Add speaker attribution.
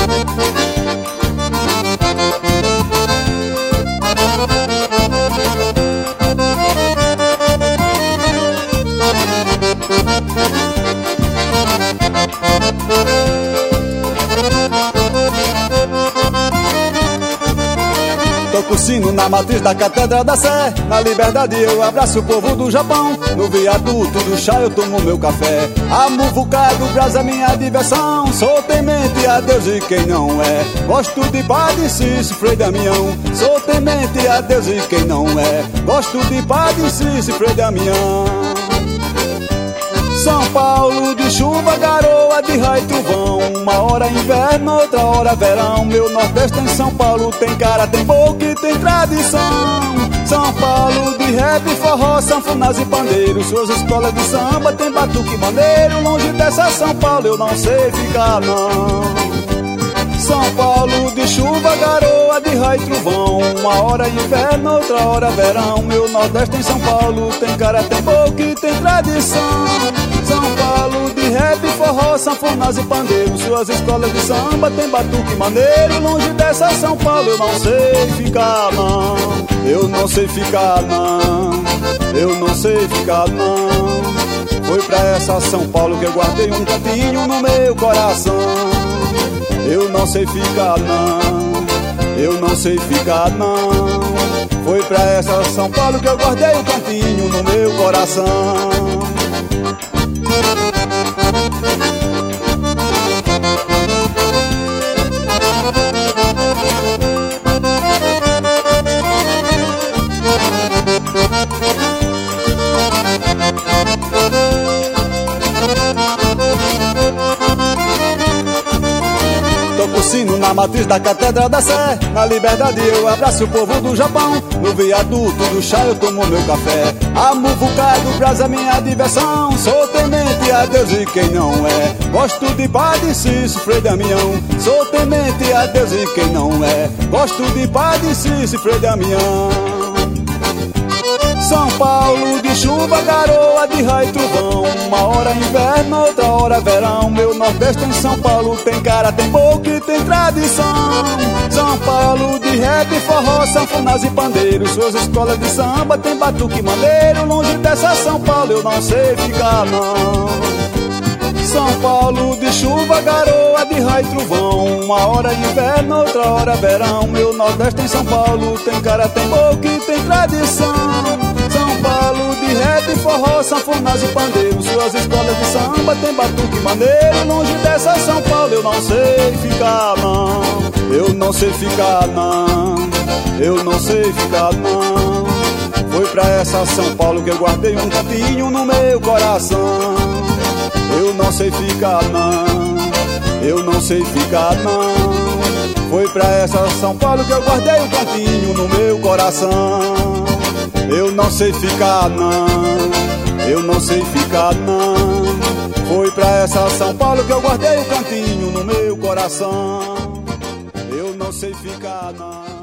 Speaker 1: Toco o sino na matriz da Catedral da Sé. Na liberdade eu abraço o povo do Japão. No viaduto do chá eu tomo meu café. A muvuca do Brás é minha diversão. Sou temente a Deus e quem não é. Gosto de Padre Cícero, Frei Damião. Sou temente a Deus e quem não é. Gosto de Padre Cícero, Frei Damião. São Paulo de chuva, garoa, de raio e trovão. Uma hora inverno, outra hora verão. Meu Nordeste em São Paulo tem cara, tem boca e tem tradição. São Paulo de rap, forró, sanfonas e pandeiro. Suas escolas de samba tem batuque maneiro. Longe dessa São Paulo eu não sei ficar não. São Paulo de chuva, garoa, de raio e trovão. Uma hora inverno, outra hora verão. Meu Nordeste em São Paulo tem cara, tem boca e tem tradição. São Paulo de rap, forró, sanfonas e pandeiro. Suas escolas de samba tem batuque maneiro. Longe dessa São Paulo eu não sei ficar não. Eu não sei ficar não. Eu não sei ficar não. Foi pra essa São Paulo que eu guardei um cantinho no meu coração. Eu não sei ficar não. Eu não sei ficar não. Foi pra essa São Paulo que eu guardei um cantinho no meu coração. Toco o sino na matriz da Catedral da Sé. Na liberdade eu abraço o povo do Japão. No viaduto do chá eu tomo meu café. A muvuca do Brás é minha diversão. Sou temente a Deus e quem não é. Gosto de Padre Cícero, Frei Damião. Sou temente a Deus e quem não é. Gosto de Padre Cícero, Frei Damião. São Paulo de chuva, garoa, de raio e trovão. Uma hora inverno, outra hora verão. Meu Nordeste em São Paulo tem cara, tem boca e tem tradição. São Paulo de rap, forró, sanfonas e pandeiro. Suas escolas de samba tem batuque maneiro. Longe dessa São Paulo eu não sei ficar não. São Paulo de chuva, garoa, de raio e trovão. Uma hora inverno, outra hora verão. Meu Nordeste em São Paulo tem cara, tem boca e tem tradição. São Paulo de rap, forró, sanfonas e pandeiro. Suas escolas de samba tem batuque maneiro. Longe dessa São Paulo eu não sei ficar não. Eu não sei ficar não. Eu não sei ficar não. Foi pra essa São Paulo que eu guardei um cantinho no meu coração. Eu não sei ficar não. Eu não sei ficar não. Foi pra essa São Paulo que eu guardei um cantinho no meu coração. Eu não sei ficar não. Eu não sei ficar não. Foi pra essa São Paulo que eu guardei um cantinho no meu coração. Eu não sei ficar não.